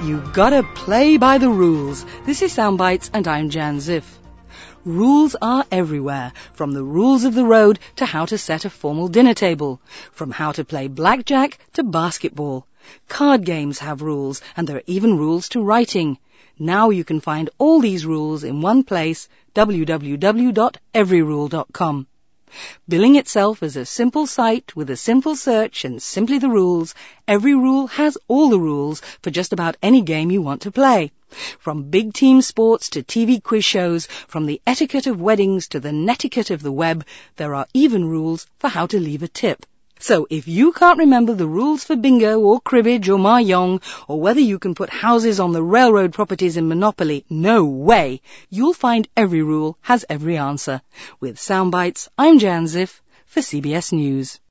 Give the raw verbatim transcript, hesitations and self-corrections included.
You gotta play by the rules. This is Soundbites and I'm Jan Ziff. Rules are everywhere, from the rules of the road to how to set a formal dinner table, from how to play blackjack to basketball. Card games have rules, and there are even rules to writing. Now you can find all these rules in one place, w w w dot every rule dot com. Billing itself as a simple site with a simple search and simply the rules, Every Rule has all the rules for just about any game you want to play. From big team sports to T V quiz shows, from the etiquette of weddings to the netiquette of the web, there are even rules for how to leave a tip. So if you can't remember the rules for bingo or cribbage or mahjong, or whether you can put houses on the railroad properties in Monopoly, no way! You'll find Every Rule has every answer. With Soundbites, I'm Jan Ziff for C B S News.